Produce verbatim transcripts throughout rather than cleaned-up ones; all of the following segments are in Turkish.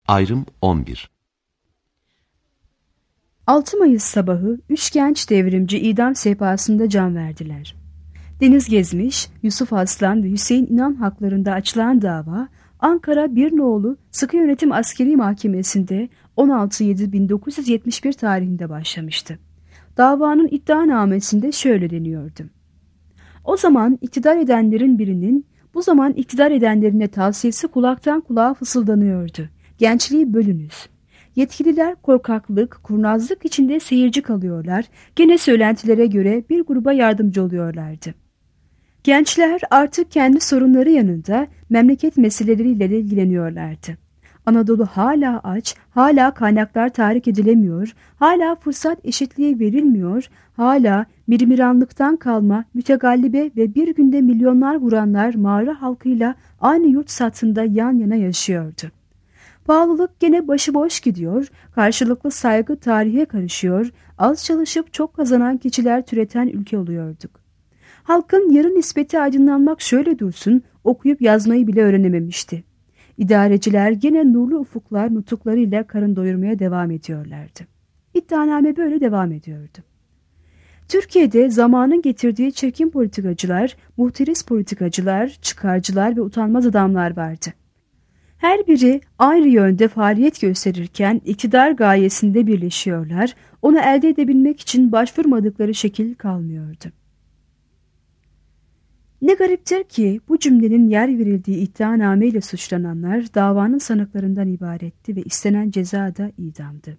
Ayrım on bir. altı Mayıs sabahı üç genç devrimci idam sehpasında can verdiler. Deniz Gezmiş, Yusuf Aslan ve Hüseyin İnan haklarında açılan dava, Ankara bir Nolu Sıkı Yönetim Askeri Mahkemesi'nde on altı Eylül bin dokuz yüz yetmiş bir tarihinde başlamıştı. Davanın iddianamesinde şöyle deniyordu: O zaman iktidar edenlerin birinin bu zaman iktidar edenlerine tavsiyesi kulaktan kulağa fısıldanıyordu: Gençliği bölünüz. Yetkililer korkaklık, kurnazlık içinde seyirci kalıyorlar, gene söylentilere göre bir gruba yardımcı oluyorlardı. Gençler artık kendi sorunları yanında memleket meseleleriyle de ilgileniyorlardı. Anadolu hala aç, hala kaynaklar tahrik edilemiyor, hala fırsat eşitliği verilmiyor, hala mirmiranlıktan kalma mütegallibe ve bir günde milyonlar vuranlar mağara halkıyla aynı yurt satında yan yana yaşıyordu. Pahalılık gene başıboş gidiyor, karşılıklı saygı tarihe karışıyor, az çalışıp çok kazanan kişiler türeten ülke oluyorduk. Halkın yarı nispeti aydınlanmak şöyle dursun, okuyup yazmayı bile öğrenememişti. İdareciler gene nurlu ufuklar nutuklarıyla karın doyurmaya devam ediyorlardı. İddianame böyle devam ediyordu. Türkiye'de zamanın getirdiği çirkin politikacılar, muhteris politikacılar, çıkarcılar ve utanmaz adamlar vardı. Her biri ayrı yönde faaliyet gösterirken iktidar gayesinde birleşiyorlar, onu elde edebilmek için başvurmadıkları şekil kalmıyordu. Ne gariptir ki bu cümlenin yer verildiği iddianame ile suçlananlar davanın sanıklarından ibaretti ve istenen ceza da idamdı.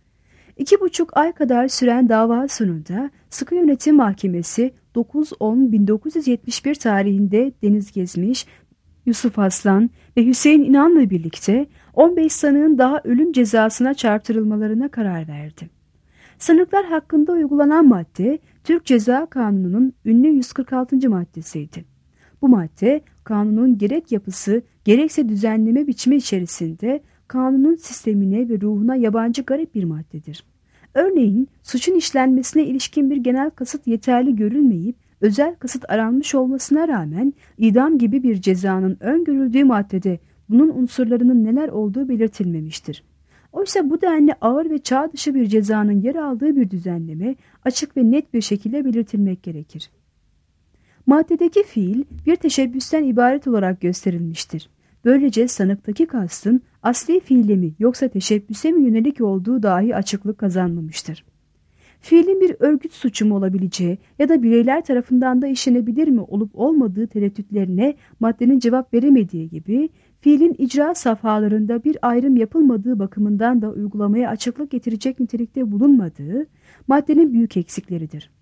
İki buçuk ay kadar süren dava sonunda Sıkı Yönetim Mahkemesi dokuz on bin dokuz yüz yetmiş bir tarihinde Deniz Gezmiş, Yusuf Aslan ve Hüseyin İnan'la birlikte on beş sanığın daha ölüm cezasına çarptırılmalarına karar verdi. Sanıklar hakkında uygulanan madde Türk Ceza Kanunu'nun ünlü yüz kırk altıncı maddesiydi. Bu madde kanunun gerek yapısı gerekse düzenleme biçimi içerisinde kanunun sistemine ve ruhuna yabancı garip bir maddedir. Örneğin suçun işlenmesine ilişkin bir genel kasıt yeterli görülmeyip özel kasıt aranmış olmasına rağmen idam gibi bir cezanın öngörüldüğü maddede bunun unsurlarının neler olduğu belirtilmemiştir. Oysa bu denli ağır ve çağ dışı bir cezanın yer aldığı bir düzenleme açık ve net bir şekilde belirtilmek gerekir. Maddedeki fiil bir teşebbüsten ibaret olarak gösterilmiştir. Böylece sanıktaki kastın asli fiile mi yoksa teşebbüse mi yönelik olduğu dahi açıklık kazanmamıştır. Fiilin bir örgüt suçu mu olabileceği ya da bireyler tarafından da işlenebilir mi olup olmadığı tereddütlerine maddenin cevap veremediği gibi fiilin icra safhalarında bir ayrım yapılmadığı bakımından da uygulamaya açıklık getirecek nitelikte bulunmadığı maddenin büyük eksikleridir.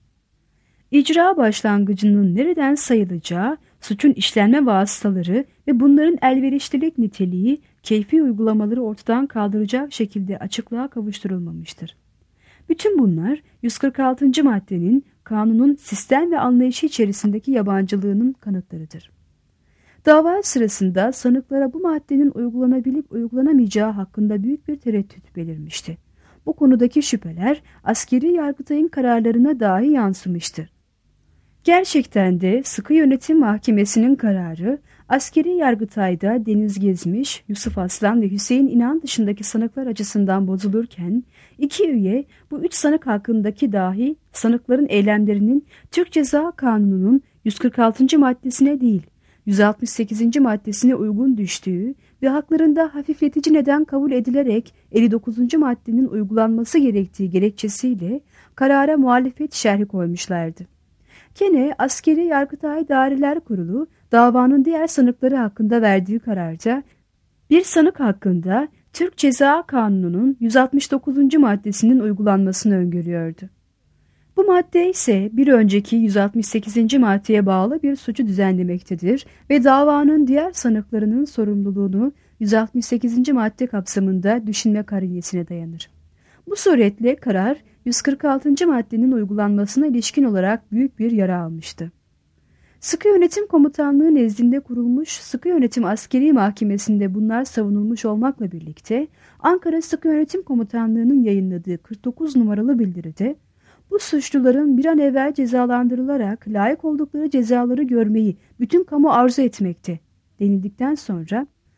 İcra başlangıcının nereden sayılacağı, suçun işlenme vasıtaları ve bunların elverişlilik niteliği, keyfi uygulamaları ortadan kaldıracak şekilde açıklığa kavuşturulmamıştır. Bütün bunlar yüz kırk altıncı maddenin kanunun sistem ve anlayışı içerisindeki yabancılığının kanıtlarıdır. Dava sırasında sanıklara bu maddenin uygulanabilip uygulanamayacağı hakkında büyük bir tereddüt belirmişti. Bu konudaki şüpheler askeri yargıtayın kararlarına dahi yansımıştı. Gerçekten de Sıkı Yönetim Mahkemesi'nin kararı askeri yargıtayda Deniz Gezmiş, Yusuf Aslan ve Hüseyin İnan dışındaki sanıklar açısından bozulurken iki üye bu üç sanık hakkındaki dahi sanıkların eylemlerinin Türk Ceza Kanunu'nun yüz kırk altıncı maddesine değil yüz altmış sekizinci maddesine uygun düştüğü ve haklarında hafifletici neden kabul edilerek elli dokuzuncu maddenin uygulanması gerektiği gerekçesiyle karara muhalefet şerhi koymuşlardı. Gene Askeri Yargıtay Daireler Kurulu davanın diğer sanıkları hakkında verdiği kararda bir sanık hakkında Türk Ceza Kanunu'nun yüz altmış dokuzuncu maddesinin uygulanmasını öngörüyordu. Bu madde ise bir önceki yüz altmış sekizinci maddeye bağlı bir suçu düzenlemektedir ve davanın diğer sanıklarının sorumluluğunu yüz altmış sekizinci madde kapsamında düşünme karinesine dayanır. Bu suretle karar yüz kırk altıncı maddenin uygulanmasına ilişkin olarak büyük bir yara almıştı. Sıkı Yönetim Komutanlığı nezdinde kurulmuş Sıkı Yönetim Askeri Mahkemesi'nde bunlar savunulmuş olmakla birlikte Ankara Sıkı Yönetim Komutanlığı'nın yayınladığı kırk dokuz numaralı bildiride bu suçluların bir an evvel cezalandırılarak layık oldukları cezaları görmeyi bütün kamu arzu etmekte denildikten sonra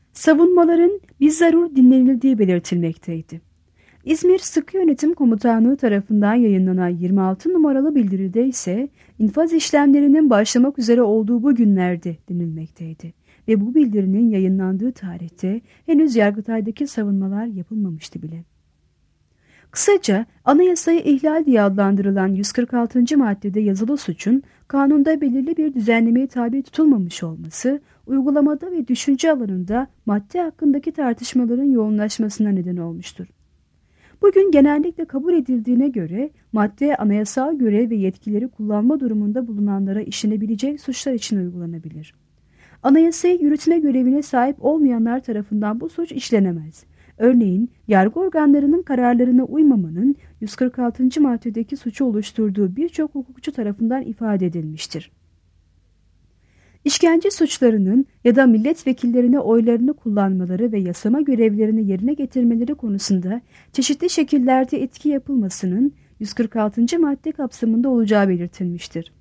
Savunmaların bizzarur dinlenildiği belirtilmekteydi. İzmir Sıkı Yönetim Komutanlığı tarafından yayınlanan yirmi altı numaralı bildiride ise infaz işlemlerinin başlamak üzere olduğu bu günlerde denilmekteydi ve bu bildirinin yayınlandığı tarihte henüz Yargıtay'daki savunmalar yapılmamıştı bile. Kısaca anayasayı ihlal diye adlandırılan yüz kırk altıncı maddede yazılı suçun kanunda belirli bir düzenlemeye tabi tutulmamış olması, uygulamada ve düşünce alanında madde hakkındaki tartışmaların yoğunlaşmasına neden olmuştur. Bugün genellikle kabul edildiğine göre madde anayasal görev ve yetkileri kullanma durumunda bulunanlara işlenebilecek suçlar için uygulanabilir. Anayasayı yürütme görevine sahip olmayanlar tarafından bu suç işlenemez. Örneğin yargı organlarının kararlarına uymamanın yüz kırk altıncı maddedeki suçu oluşturduğu birçok hukukçu tarafından ifade edilmiştir. İşkence suçlarının ya da milletvekillerine oylarını kullanmaları ve yasama görevlerini yerine getirmeleri konusunda çeşitli şekillerde etki yapılmasının yüz kırk altıncı madde kapsamında olacağı belirtilmiştir.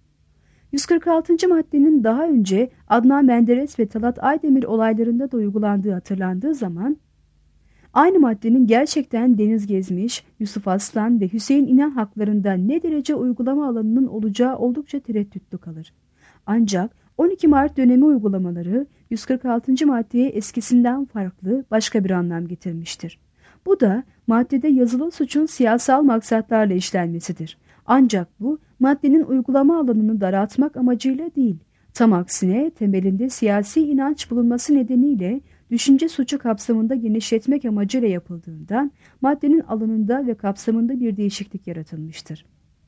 yüz kırk altıncı maddenin daha önce Adnan Menderes ve Talat Aydemir olaylarında da uygulandığı hatırlandığı zaman, aynı maddenin gerçekten Deniz Gezmiş, Yusuf Aslan ve Hüseyin İnan haklarında ne derece uygulama alanının olacağı oldukça tereddütlü kalır. Ancak on iki Mart dönemi uygulamaları yüz kırk altıncı maddeye eskisinden farklı başka bir anlam getirmiştir. Bu da maddede yazılı suçun siyasal maksatlarla işlenmesidir. Ancak bu maddenin uygulama alanını daraltmak amacıyla değil, tam aksine temelinde siyasi inanç bulunması nedeniyle düşünce suçu kapsamında genişletmek amacıyla yapıldığından maddenin alanında ve kapsamında bir değişiklik yaratılmıştır.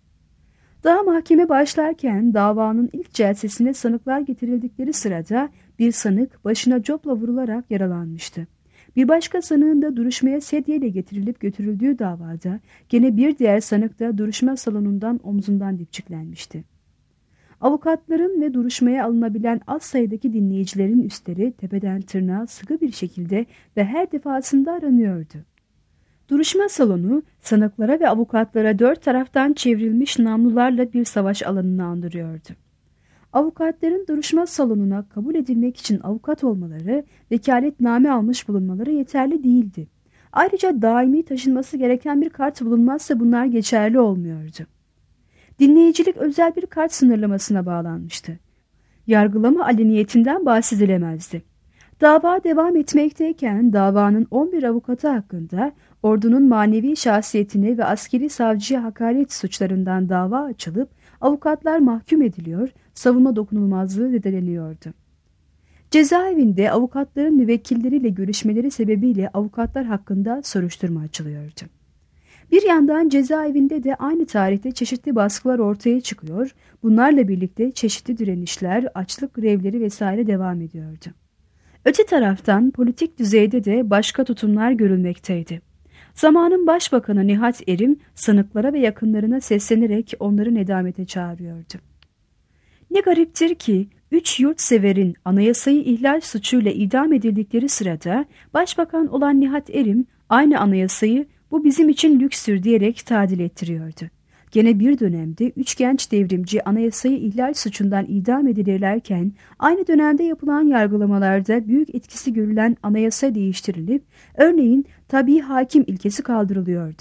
Daha mahkeme başlarken davanın ilk celsesine sanıklar getirildikleri sırada bir sanık başına copla vurularak yaralanmıştı. Bir başka sanığın da duruşmaya sedyeyle getirilip götürüldüğü davada gene bir diğer sanık da duruşma salonundan omzundan dipçiklenmişti. Avukatların ve duruşmaya alınabilen az sayıdaki dinleyicilerin üstleri tepeden tırnağa sıkı bir şekilde ve her defasında aranıyordu. Duruşma salonu sanıklara ve avukatlara dört taraftan çevrilmiş namlularla bir savaş alanını andırıyordu. Avukatların duruşma salonuna kabul edilmek için avukat olmaları, vekaletname almış bulunmaları yeterli değildi. Ayrıca daimi taşınması gereken bir kart bulunmazsa bunlar geçerli olmuyordu. Dinleyicilik özel bir kart sınırlamasına bağlanmıştı. Yargılama aleniyetinden bahsedilemezdi. Dava devam etmekteyken davanın on bir avukatı hakkında ordunun manevi şahsiyetine ve askeri savcıya hakaret suçlarından dava açılıp avukatlar mahkum ediliyor, savunma dokunulmazlığı zedeleniyordu. Cezaevinde avukatların müvekkilleriyle görüşmeleri sebebiyle avukatlar hakkında soruşturma açılıyordu. Bir yandan cezaevinde de aynı tarihte çeşitli baskılar ortaya çıkıyor, bunlarla birlikte çeşitli direnişler, açlık grevleri vesaire devam ediyordu. Öte taraftan politik düzeyde de başka tutumlar görülmekteydi. Zamanın Başbakanı Nihat Erim sanıklara ve yakınlarına seslenerek onları nedamete çağırıyordu. Ne gariptir ki üç yurtseverin anayasayı ihlal suçuyla idam edildikleri sırada Başbakan olan Nihat Erim aynı anayasayı bu bizim için lükstür diyerek tadil ettiriyordu. Gene bir dönemde üç genç devrimci anayasayı ihlal suçundan idam edilirlerken aynı dönemde yapılan yargılamalarda büyük etkisi görülen anayasa değiştirilip örneğin tabii hakim ilkesi kaldırılıyordu.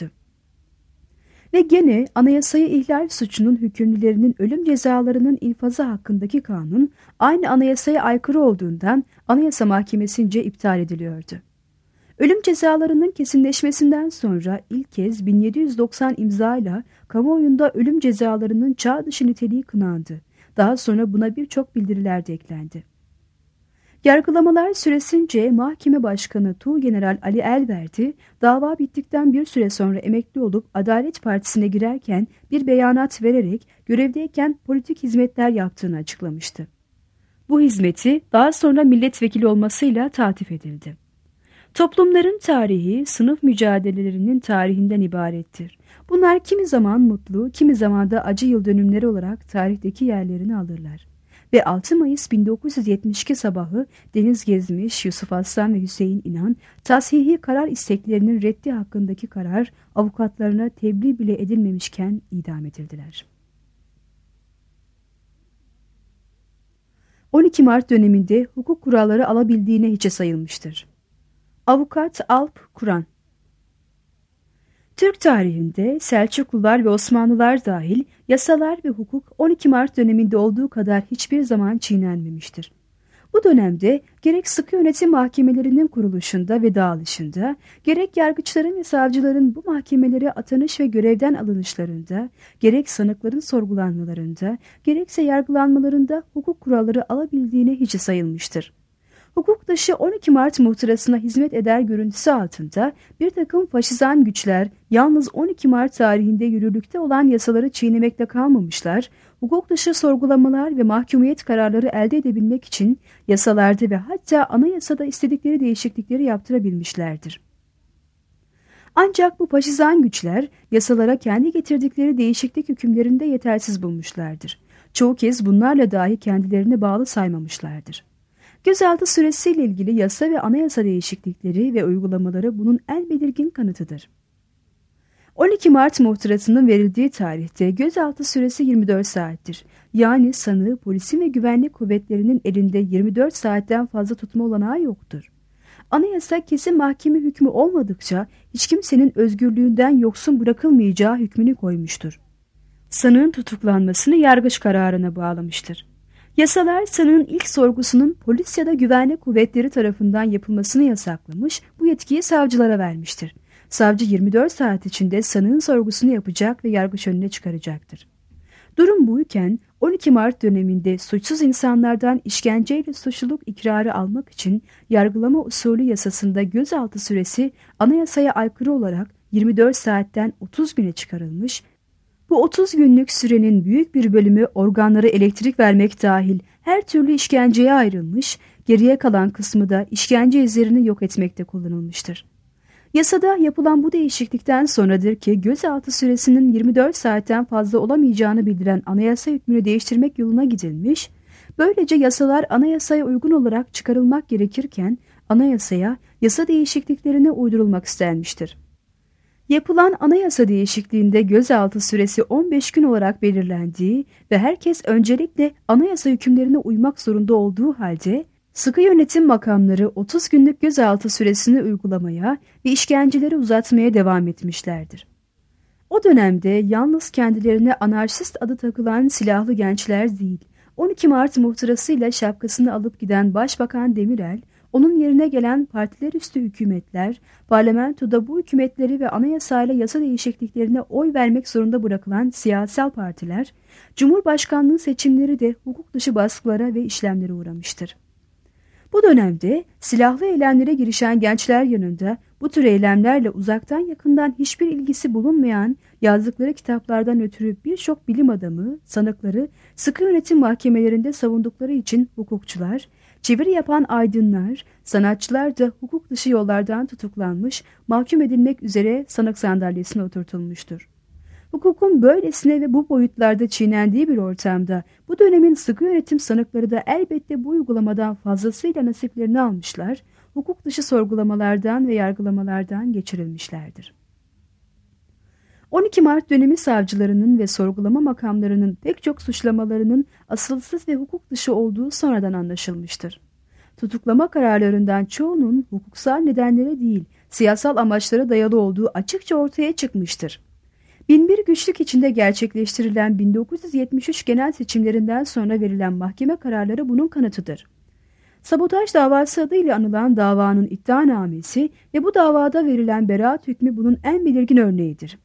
Ve gene anayasayı ihlal suçunun hükümlülerinin ölüm cezalarının infazı hakkındaki kanun aynı anayasaya aykırı olduğundan Anayasa Mahkemesi'nce iptal ediliyordu. Ölüm cezalarının kesinleşmesinden sonra ilk kez bin yedi yüz doksan imzayla kamuoyunda ölüm cezalarının çağ dışı niteliği kınandı. Daha sonra buna birçok bildiriler de eklendi. Yargılamalar süresince Mahkeme Başkanı Tuğgeneral Ali Elverdi, dava bittikten bir süre sonra emekli olup Adalet Partisi'ne girerken bir beyanat vererek görevdeyken politik hizmetler yaptığını açıklamıştı. Bu hizmeti daha sonra milletvekili olmasıyla taltif edildi. Toplumların tarihi, sınıf mücadelelerinin tarihinden ibarettir. Bunlar kimi zaman mutlu, kimi zaman da acı yıl dönümleri olarak tarihteki yerlerini alırlar. Ve altı Mayıs bin dokuz yüz yetmiş iki sabahı Deniz Gezmiş, Yusuf Aslan ve Hüseyin İnan, tashihi karar isteklerinin reddi hakkındaki karar avukatlarına tebliğ bile edilmemişken idam edildiler. on iki Mart döneminde hukuk kuralları alabildiğine hiçe sayılmıştır. Avukat Alp Kur'an. Türk tarihinde Selçuklular ve Osmanlılar dahil yasalar ve hukuk on iki Mart döneminde olduğu kadar hiçbir zaman çiğnenmemiştir. Bu dönemde gerek sıkı yönetim mahkemelerinin kuruluşunda ve dağılışında, gerek yargıçların ve savcıların bu mahkemelere atanış ve görevden alınışlarında, gerek sanıkların sorgulanmalarında, gerekse yargılanmalarında hukuk kuralları alabildiğine hiçe sayılmıştır. Hukuk dışı on iki Mart muhtırasına hizmet eder görüntüsü altında bir takım faşizan güçler yalnız on iki Mart tarihinde yürürlükte olan yasaları çiğnemekte kalmamışlar, hukuk dışı sorgulamalar ve mahkumiyet kararları elde edebilmek için yasalarda ve hatta anayasada istedikleri değişiklikleri yaptırabilmişlerdir. Ancak bu faşizan güçler yasalara kendi getirdikleri değişiklik hükümlerinde yetersiz bulmuşlardır. Çoğu kez bunlarla dahi kendilerini bağlı saymamışlardır. Gözaltı süresiyle ilgili yasa ve anayasa değişiklikleri ve uygulamaları bunun en belirgin kanıtıdır. on iki Mart muhtırasının verildiği tarihte gözaltı süresi yirmi dört saattir. Yani sanığı polisin ve güvenlik kuvvetlerinin elinde yirmi dört saatten fazla tutma olanağı yoktur. Anayasa kesin mahkeme hükmü olmadıkça hiç kimsenin özgürlüğünden yoksun bırakılmayacağı hükmünü koymuştur. Sanığın tutuklanmasını yargıç kararına bağlamıştır. Yasalar sanığın ilk sorgusunun polis ya da güvenlik kuvvetleri tarafından yapılmasını yasaklamış, bu yetkiyi savcılara vermiştir. Savcı yirmi dört saat içinde sanığın sorgusunu yapacak ve yargıç önüne çıkaracaktır. Durum buyken on iki Mart döneminde suçsuz insanlardan işkenceyle suçluluk ikrarı almak için yargılama usulü yasasında gözaltı süresi anayasaya aykırı olarak yirmi dört saatten otuz güne çıkarılmış. Bu otuz günlük sürenin büyük bir bölümü organlara elektrik vermek dahil her türlü işkenceye ayrılmış, geriye kalan kısmı da işkence izlerini yok etmekte kullanılmıştır. Yasada yapılan bu değişiklikten sonradır ki gözaltı süresinin yirmi dört saatten fazla olamayacağını bildiren anayasa hükmünü değiştirmek yoluna gidilmiş, böylece yasalar anayasaya uygun olarak çıkarılmak gerekirken anayasaya yasa değişikliklerine uydurulmak istenmiştir. Yapılan anayasa değişikliğinde gözaltı süresi on beş gün olarak belirlendiği ve herkes öncelikle anayasa hükümlerine uymak zorunda olduğu halde sıkı yönetim makamları otuz günlük gözaltı süresini uygulamaya ve işkenceleri uzatmaya devam etmişlerdir. O dönemde yalnız kendilerine anarşist adı takılan silahlı gençler değil, on iki Mart muhtırasıyla şapkasını alıp giden Başbakan Demirel, onun yerine gelen partiler üstü hükümetler, parlamentoda bu hükümetleri ve anayasayla yasa değişikliklerine oy vermek zorunda bırakılan siyasal partiler, Cumhurbaşkanlığı seçimleri de hukuk dışı baskılara ve işlemlere uğramıştır. Bu dönemde silahlı eylemlere girişen gençler yanında bu tür eylemlerle uzaktan yakından hiçbir ilgisi bulunmayan yazdıkları kitaplardan ötürü birçok bilim adamı, sanıkları sıkı yönetim mahkemelerinde savundukları için hukukçular, çeviri yapan aydınlar, sanatçılar da hukuk dışı yollardan tutuklanmış, mahkum edilmek üzere sanık sandalyesine oturtulmuştur. Hukukun böylesine ve bu boyutlarda çiğnendiği bir ortamda bu dönemin sıkı yönetim sanıkları da elbette bu uygulamadan fazlasıyla nasiplerini almışlar, hukuk dışı sorgulamalardan ve yargılamalardan geçirilmişlerdir. on iki Mart dönemi savcılarının ve sorgulama makamlarının pek çok suçlamalarının asılsız ve hukuk dışı olduğu sonradan anlaşılmıştır. Tutuklama kararlarından çoğunun hukuksal nedenlere değil, siyasal amaçlara dayalı olduğu açıkça ortaya çıkmıştır. Binbir güçlük içinde gerçekleştirilen bin dokuz yüz yetmiş üç genel seçimlerinden sonra verilen mahkeme kararları bunun kanıtıdır. Sabotaj davası adıyla anılan davanın iddianamesi ve bu davada verilen beraat hükmü bunun en belirgin örneğidir.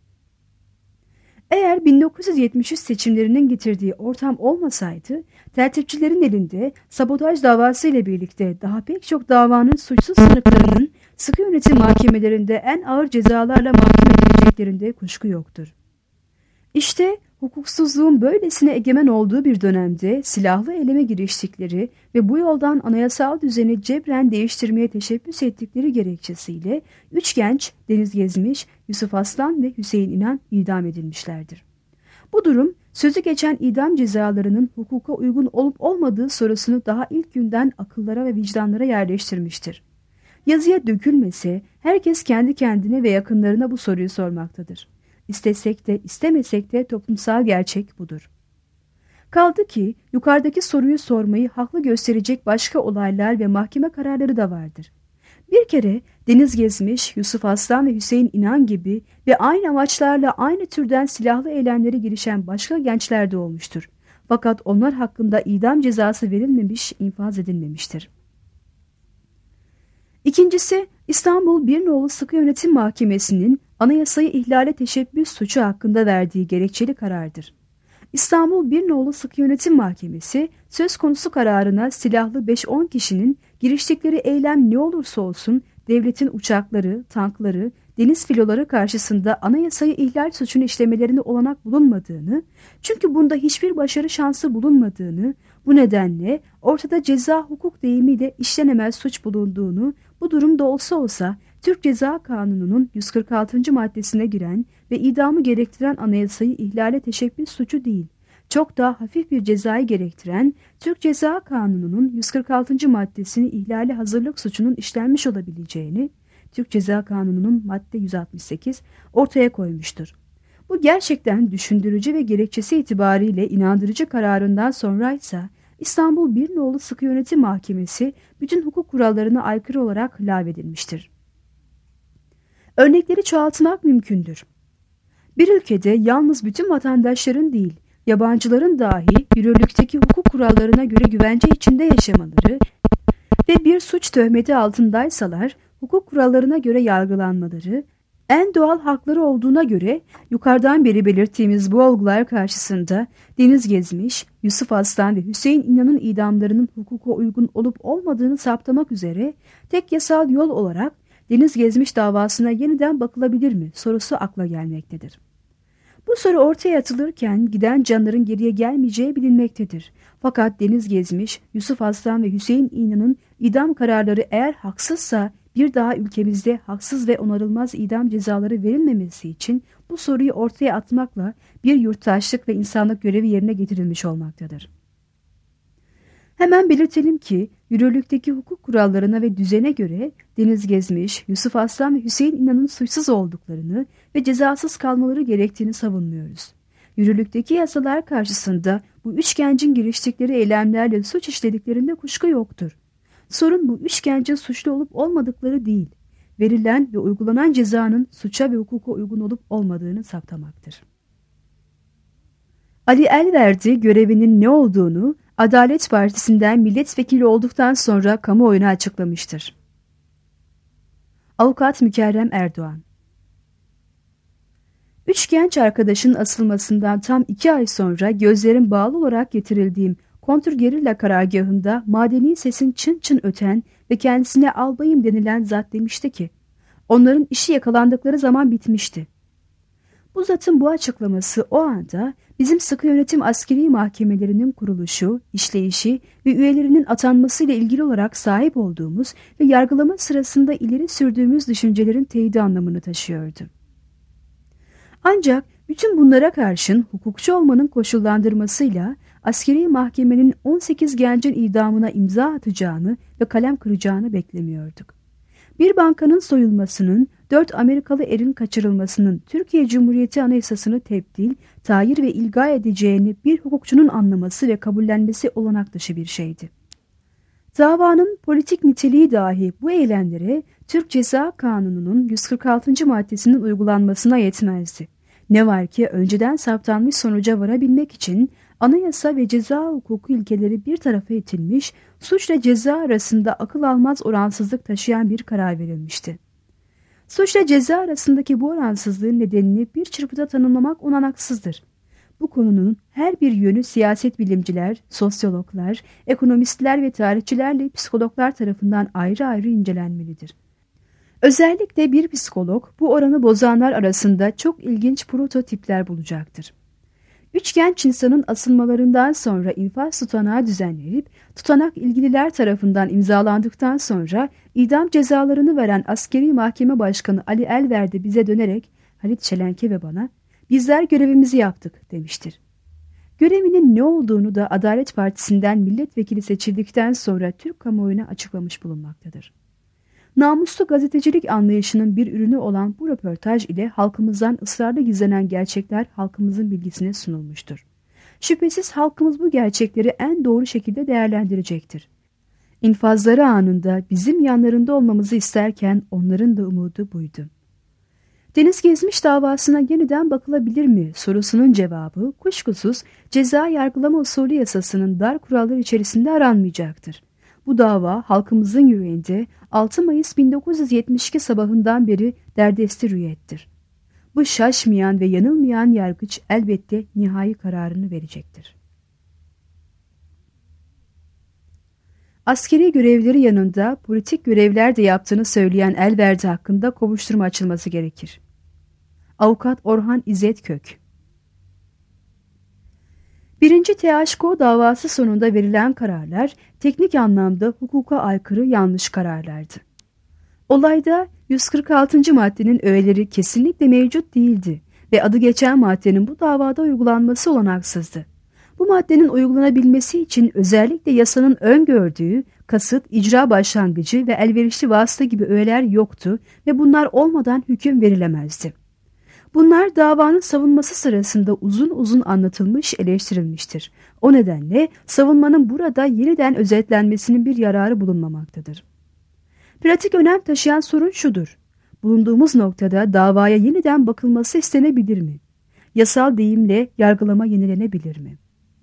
Eğer bin dokuz yüz yetmiş üç seçimlerinin getirdiği ortam olmasaydı, tertipçilerin elinde sabotaj davası ile birlikte daha pek çok davanın suçsuz sanıklarının sıkı yönetim mahkemelerinde en ağır cezalarla mahkum edileceklerinde kuşku yoktur. İşte hukuksuzluğun böylesine egemen olduğu bir dönemde silahlı eyleme giriştikleri ve bu yoldan anayasal düzeni cebren değiştirmeye teşebbüs ettikleri gerekçesiyle üç genç Deniz Gezmiş, Yusuf Aslan ve Hüseyin İnan idam edilmişlerdir. Bu durum sözü geçen idam cezalarının hukuka uygun olup olmadığı sorusunu daha ilk günden akıllara ve vicdanlara yerleştirmiştir. Yazıya dökülmese herkes kendi kendine ve yakınlarına bu soruyu sormaktadır. İstesek de istemesek de toplumsal gerçek budur. Kaldı ki yukarıdaki soruyu sormayı haklı gösterecek başka olaylar ve mahkeme kararları da vardır. Bir kere Deniz Gezmiş, Yusuf Aslan ve Hüseyin İnan gibi ve aynı amaçlarla aynı türden silahlı eylemlere girişen başka gençler de olmuştur. Fakat onlar hakkında idam cezası verilmemiş, infaz edilmemiştir. İkincisi, İstanbul bir Nolu Sıkı Yönetim Mahkemesi'nin anayasayı ihlale teşebbüs suçu hakkında verdiği gerekçeli karardır. İstanbul bir Nolu Sıkı Yönetim Mahkemesi söz konusu kararına silahlı beş on kişinin giriştikleri eylem ne olursa olsun devletin uçakları, tankları, deniz filoları karşısında anayasayı ihlal suçunu işlemelerine olanak bulunmadığını, çünkü bunda hiçbir başarı şansı bulunmadığını, bu nedenle ortada ceza hukuk deyimiyle işlenemez suç bulunduğunu, bu durumda olsa olsa Türk Ceza Kanunu'nun yüz kırk altıncı maddesine giren ve idamı gerektiren anayasayı ihlale teşebbüs suçu değil, çok daha hafif bir cezayı gerektiren Türk Ceza Kanunu'nun yüz kırk altıncı maddesini ihlale hazırlık suçunun işlenmiş olabileceğini, Türk Ceza Kanunu'nun madde yüz altmış sekiz ortaya koymuştur. Bu gerçekten düşündürücü ve gerekçesi itibariyle inandırıcı kararından sonraysa İstanbul bir Nolu Sıkı Yönetim Mahkemesi bütün hukuk kurallarına aykırı olarak lağvedilmiştir. Örnekleri çoğaltmak mümkündür. Bir ülkede yalnız bütün vatandaşların değil, yabancıların dahi yürürlükteki hukuk kurallarına göre güvence içinde yaşamaları ve bir suç töhmeti altındaysalar hukuk kurallarına göre yargılanmaları, en doğal hakları olduğuna göre yukarıdan beri belirttiğimiz bu olgular karşısında Deniz Gezmiş, Yusuf Aslan ve Hüseyin İnan'ın idamlarının hukuka uygun olup olmadığını saptamak üzere tek yasal yol olarak Deniz Gezmiş davasına yeniden bakılabilir mi sorusu akla gelmektedir. Bu soru ortaya atılırken giden canların geriye gelmeyeceği bilinmektedir. Fakat Deniz Gezmiş, Yusuf Aslan ve Hüseyin İnan'ın idam kararları eğer haksızsa bir daha ülkemizde haksız ve onarılmaz idam cezaları verilmemesi için bu soruyu ortaya atmakla bir yurttaşlık ve insanlık görevi yerine getirilmiş olmaktadır. Hemen belirtelim ki yürürlükteki hukuk kurallarına ve düzene göre Deniz Gezmiş, Yusuf Aslan ve Hüseyin İnan'ın suçsuz olduklarını ve cezasız kalmaları gerektiğini savunmuyoruz. Yürürlükteki yasalar karşısında bu üç gencin giriştikleri eylemlerle suç işlediklerinde kuşku yoktur. Sorun bu üç gencin suçlu olup olmadıkları değil, verilen ve uygulanan cezanın suça ve hukuka uygun olup olmadığını saptamaktır. Ali Elverdi görevinin ne olduğunu Adalet Partisi'nden milletvekili olduktan sonra kamuoyuna açıklamıştır. Avukat Mükerrem Erdoğan. Üç genç arkadaşın asılmasından tam iki ay sonra gözlerim bağlı olarak getirildiğim kontrgerilla karargahında madeni sesin çın çın öten ve kendisine albayım denilen zat demişti ki, onların işi yakalandıkları zaman bitmişti. Bu zatın bu açıklaması o anda bizim sıkı yönetim askeri mahkemelerinin kuruluşu, işleyişi ve üyelerinin atanmasıyla ilgili olarak sahip olduğumuz ve yargılama sırasında ileri sürdüğümüz düşüncelerin teyidi anlamını taşıyordu. Ancak bütün bunlara karşın hukukçu olmanın koşullandırmasıyla askeri mahkemenin on sekiz gencin idamına imza atacağını ve kalem kıracağını beklemiyorduk. Bir bankanın soyulmasının, dört Amerikalı erin kaçırılmasının Türkiye Cumhuriyeti Anayasasını tebdil, tayir ve ilga edeceğini bir hukukçunun anlaması ve kabullenmesi olanak dışı bir şeydi. Davanın politik niteliği dahi bu eylemlere Türk Ceza Kanunu'nun yüz kırk altıncı maddesinin uygulanmasına yetmezdi. Ne var ki önceden saptanmış sonuca varabilmek için anayasa ve ceza hukuku ilkeleri bir tarafa itilmiş, suçla ceza arasında akıl almaz oransızlık taşıyan bir karar verilmişti. Suçla ceza arasındaki bu oransızlığın nedenini bir çırpıda tanımlamak olanaksızdır. Bu konunun her bir yönü siyaset bilimciler, sosyologlar, ekonomistler ve tarihçilerle psikologlar tarafından ayrı ayrı incelenmelidir. Özellikle bir psikolog bu oranı bozanlar arasında çok ilginç prototipler bulacaktır. Üç genç insanın asılmalarından sonra infaz tutanağı düzenlenip, tutanak ilgililer tarafından imzalandıktan sonra idam cezalarını veren askeri mahkeme başkanı Ali Elverdi bize dönerek, Halit Çelenke ve bana, bizler görevimizi yaptık demiştir. Görevinin ne olduğunu da Adalet Partisi'nden milletvekili seçildikten sonra Türk kamuoyuna açıklamış bulunmaktadır. Namuslu gazetecilik anlayışının bir ürünü olan bu röportaj ile halkımızdan ısrarla gizlenen gerçekler halkımızın bilgisine sunulmuştur. Şüphesiz halkımız bu gerçekleri en doğru şekilde değerlendirecektir. İnfazları anında bizim yanlarında olmamızı isterken onların da umudu buydu. Deniz Gezmiş davasına yeniden bakılabilir mi sorusunun cevabı kuşkusuz ceza yargılama usulü yasasının dar kurallar içerisinde aranmayacaktır. Bu dava halkımızın yüreğinde altı Mayıs bin dokuz yüz yetmiş iki sabahından beri derdesti rüyettir. Bu şaşmayan ve yanılmayan yargıç elbette nihai kararını verecektir. Askeri görevleri yanında politik görevler de yaptığını söyleyen Elverdi hakkında kovuşturma açılması gerekir. Avukat Orhan İzzet Kök. Birinci T H K davası sonunda verilen kararlar teknik anlamda hukuka aykırı yanlış kararlardı. Olayda yüz kırk altıncı maddenin öğeleri kesinlikle mevcut değildi ve adı geçen maddenin bu davada uygulanması olanaksızdı. Bu maddenin uygulanabilmesi için özellikle yasanın öngördüğü kasıt, icra başlangıcı ve elverişli vasıta gibi öğeler yoktu ve bunlar olmadan hüküm verilemezdi. Bunlar davanın savunması sırasında uzun uzun anlatılmış, eleştirilmiştir. O nedenle savunmanın burada yeniden özetlenmesinin bir yararı bulunmamaktadır. Pratik önem taşıyan sorun şudur. Bulunduğumuz noktada davaya yeniden bakılması istenebilir mi? Yasal deyimle yargılama yenilenebilir mi?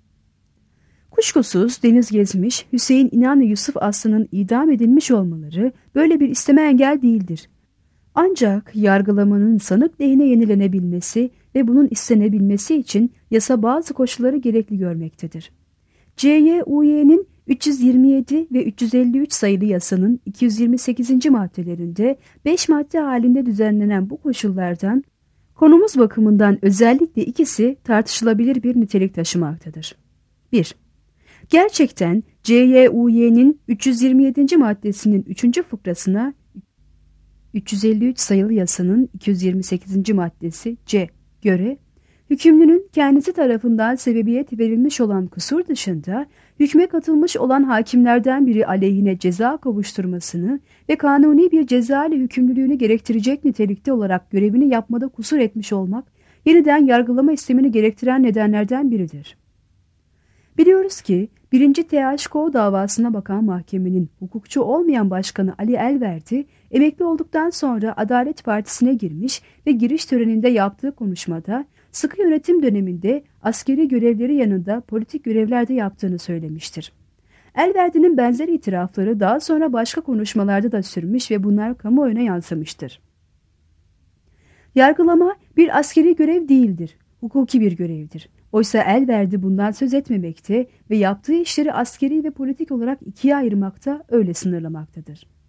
Kuşkusuz Deniz Gezmiş, Hüseyin İnan ve Yusuf Aslı'nın idam edilmiş olmaları böyle bir isteme engel değildir. Ancak yargılamanın sanık lehine yenilenebilmesi ve bunun istenebilmesi için yasa bazı koşulları gerekli görmektedir. C Y U Y'nin üç yüz yirmi yedi ve üç yüz elli üç sayılı yasanın iki yüz yirmi sekizinci maddelerinde beş madde halinde düzenlenen bu koşullardan konumuz bakımından özellikle ikisi tartışılabilir bir nitelik taşımaktadır. bir. Gerçekten C Y U Y'nin üç yüz yirmi yedinci maddesinin üçüncü fıkrasına üç yüz elli üç sayılı yasanın iki yüz yirmi sekizinci maddesi C göre hükümlünün kendisi tarafından sebebiyet verilmiş olan kusur dışında hükme katılmış olan hakimlerden biri aleyhine ceza kavuşturmasını ve kanuni bir ceza ile hükümlülüğünü gerektirecek nitelikte olarak görevini yapmada kusur etmiş olmak yeniden yargılama istemini gerektiren nedenlerden biridir. Biliyoruz ki birinci T H K davasına bakan mahkemenin hukukçu olmayan başkanı Ali Elverdi emekli olduktan sonra Adalet Partisi'ne girmiş ve giriş töreninde yaptığı konuşmada sıkı yönetim döneminde askeri görevleri yanında politik görevler de yaptığını söylemiştir. Elverdi'nin benzer itirafları daha sonra başka konuşmalarda da sürmüş ve bunlar kamuoyuna yansımıştır. Yargılama bir askeri görev değildir, hukuki bir görevdir. Oysa Elverdi bundan söz etmemekte ve yaptığı işleri askeri ve politik olarak ikiye ayırmakta, öyle sınırlamaktadır.